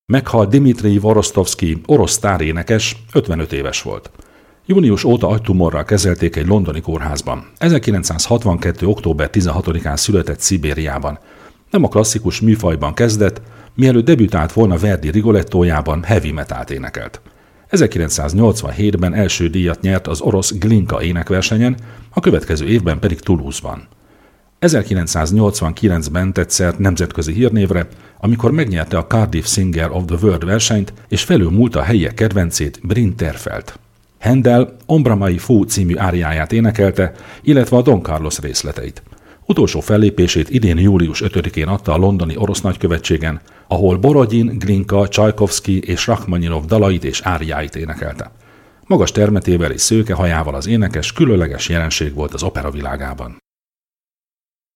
Meghalt Dmitrij Vorostovszky, orosz sztárénekes, 55 éves volt. Június óta agytumorral kezelték egy londoni kórházban. 1962. október 16-án született Szibériában. Nem a klasszikus műfajban kezdett, mielőtt debütált volna Verdi Rigolettójában heavy metalt énekelt. 1987-ben első díjat nyert az orosz Glinka énekversenyen, a következő évben pedig Toulouse-ban. 1989-ben tett szert nemzetközi hírnévre, amikor megnyerte a Cardiff Singer of the World versenyt, és felülmúlta a helyiek kedvencét, Bryn Terfelt. Handel Ombra Fú című áriáját énekelte, illetve a Don Carlos részleteit. Utolsó fellépését idén július 5-én adta a londoni orosz nagykövetségen, ahol Borodin, Glinka, Csajkovszky és Rachmaninov dalait és áriáit énekelte. Magas termetével és szőke hajával az énekes különleges jelenség volt az opera világában.